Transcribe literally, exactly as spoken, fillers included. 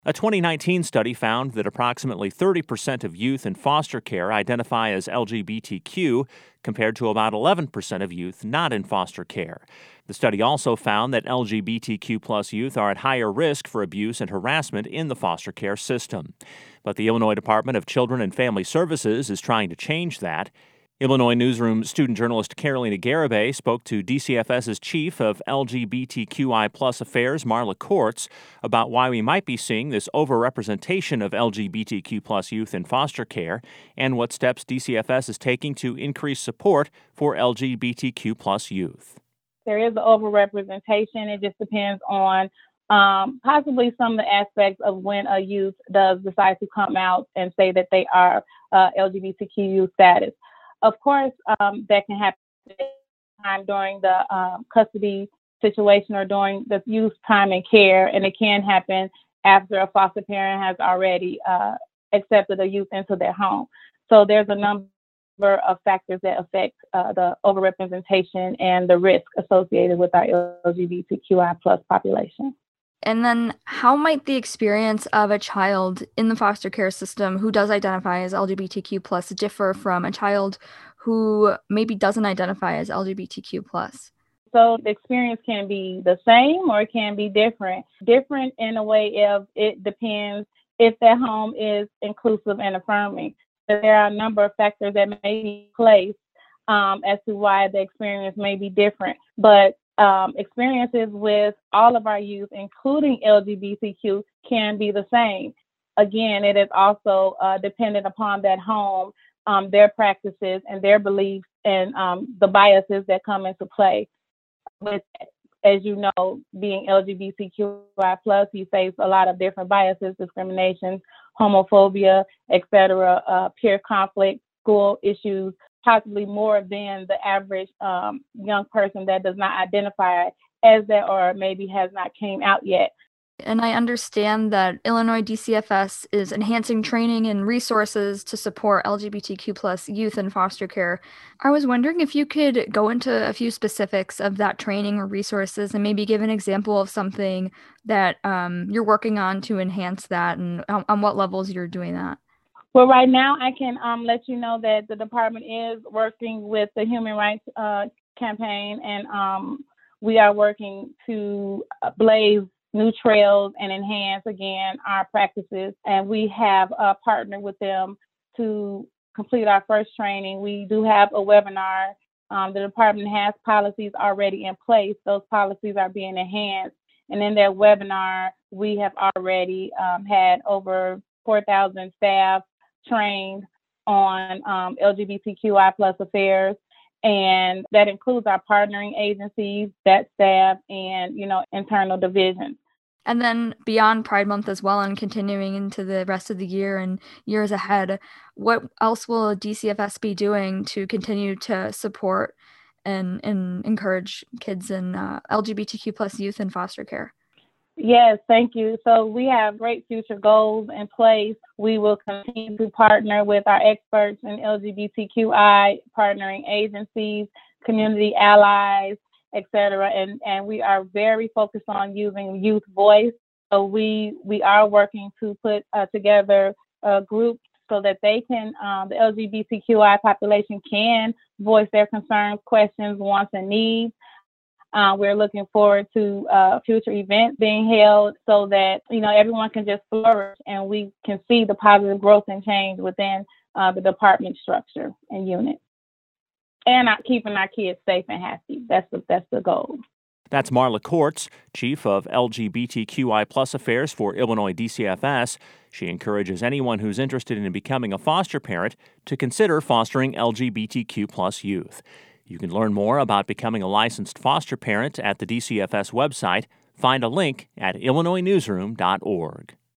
A twenty nineteen study found that approximately thirty percent of youth in foster care identify as L G B T Q, compared to about eleven percent of youth not in foster care. The study also found that L G B T Q plus youth are at higher risk for abuse and harassment in the foster care system. But the Illinois Department of Children and Family Services is trying to change that. Illinois Newsroom student journalist Carolina Garibay spoke to DCFS's chief of L G B T Q I plus affairs, Marla Kortz, about why we might be seeing this overrepresentation of L G B T Q plus youth in foster care and what steps D C F S is taking to increase support for L G B T Q plus youth. There is an overrepresentation. It just depends on um, possibly some of the aspects of when a youth does decide to come out and say that they are uh, L G B T Q youth status. Of course, um, that can happen time during the um, custody situation or during the youth time in care, and it can happen after a foster parent has already uh, accepted a youth into their home. So there's a number of factors that affect uh, the overrepresentation and the risk associated with our L G B T Q I plus population. And then how might the experience of a child in the foster care system who does identify as L G B T Q plus differ from a child who maybe doesn't identify as L G B T Q plus? So the experience can be the same or it can be different. Different in a way of it depends if their home is inclusive and affirming. So there are a number of factors that may be placed um, as to why the experience may be different. But Um, experiences with all of our youth, including L G B T Q, can be the same. Again, it is also uh, dependent upon that home, um, their practices and their beliefs and um, the biases that come into play. With, as you know, being L G B T Q I plus, you face a lot of different biases, discriminations, homophobia, et cetera, uh, peer conflict, school issues, possibly more than the average um, young person that does not identify as that or maybe has not came out yet. And I understand that Illinois D C F S is enhancing training and resources to support L G B T Q plus youth in foster care. I was wondering if you could go into a few specifics of that training or resources and maybe give an example of something that um, you're working on to enhance that and on, on what levels you're doing that. Well, right now, I can um, let you know that the department is working with the Human Rights uh, Campaign, and um, we are working to blaze new trails and enhance, again, our practices. And we have uh, partnered with them to complete our first training. We do have a webinar. Um, the department has policies already in place. Those policies are being enhanced. And in that webinar, we have already um, had over four thousand staff trained on um, L G B T Q I plus affairs, and that includes our partnering agencies, that staff, and you know internal divisions. And then beyond Pride Month as well, and continuing into the rest of the year and years ahead, what else will D C F S be doing to continue to support and, and encourage kids and uh, L G B T Q plus youth in foster care? Yes, thank you. So we have great future goals in place. We will continue to partner with our experts in L G B T Q I, partnering agencies, community allies, et cetera. And, and we are very focused on using youth voice. So we, we are working to put uh, together a group so that they can, um, the L G B T Q I population can voice their concerns, questions, wants, and needs. Uh, we're looking forward to uh, future events being held so that, you know, everyone can just flourish and we can see the positive growth and change within uh, the department structure and unit. And not keeping our kids safe and happy. That's the, that's the goal. That's Marla Kortz, Chief of L G B T Q I plus affairs for Illinois D C F S. She encourages anyone who's interested in becoming a foster parent to consider fostering L G B T Q plus youth. You can learn more about becoming a licensed foster parent at the D C F S website. Find a link at illinois newsroom dot org.